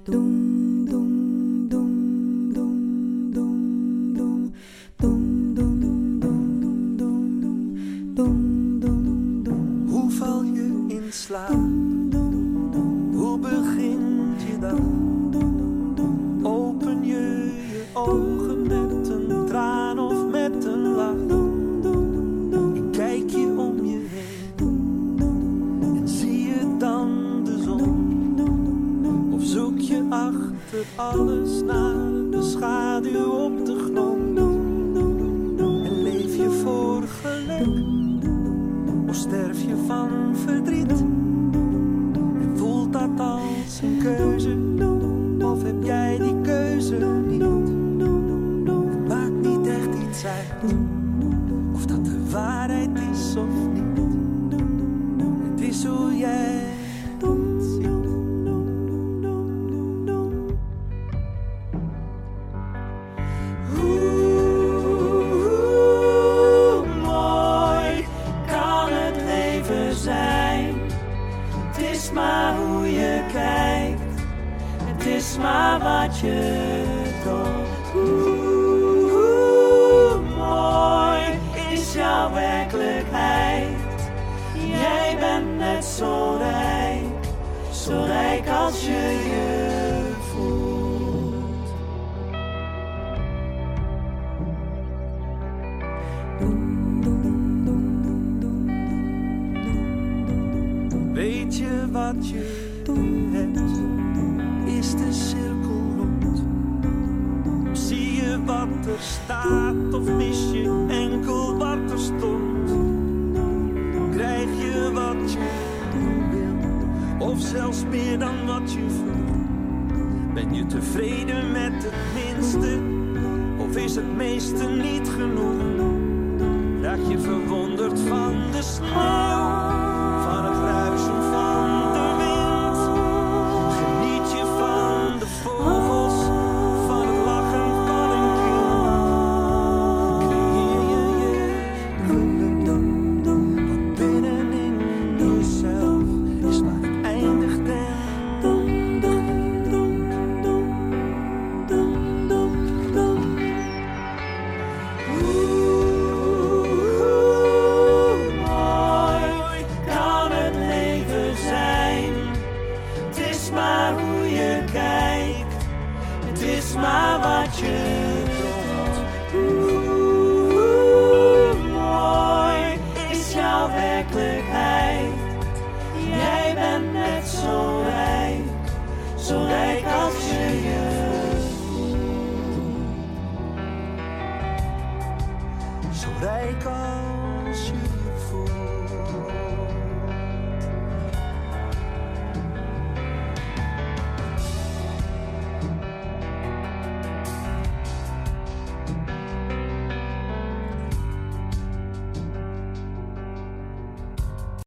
Hoe val je in slaap? Hoe begint je dan? Open je ogen met een traan of met een lach? En kijk je om je heen en zie je dan de zon? Of zoek je achter alles naar de schaduw op de grond? En leef je voor geluk? Of sterf je van verdriet? En voelt dat als een keuze? Of heb jij die keuze niet? Het maakt niet echt iets uit of dat de waarheid is of niet. Het is hoe jij het ziet. Maar wat je doet, mooi is jouw werkelijkheid. Jij bent net zo rijk als je je voelt. Weet je wat je hebt? Is de cirkel rond? Zie je wat er staat of mis je enkel wat er stond? Krijg je wat je wil of zelfs meer dan wat je vroeg? Ben je tevreden met het minste of is het meeste niet genoeg? Raak je verwonderd van de sneeuw, van het ruisen van de wind? Vogels van het lachen van een kind. Creëer je wat binnenin jezelf is waar het eindigt mooi kan het leven zijn. Het is maar hoe je kijkt. Het is maar wat je dromt. Mooi is jouw werkelijkheid. Jij bent net zo rijk als je je voelt. Zo rijk als je je voelt.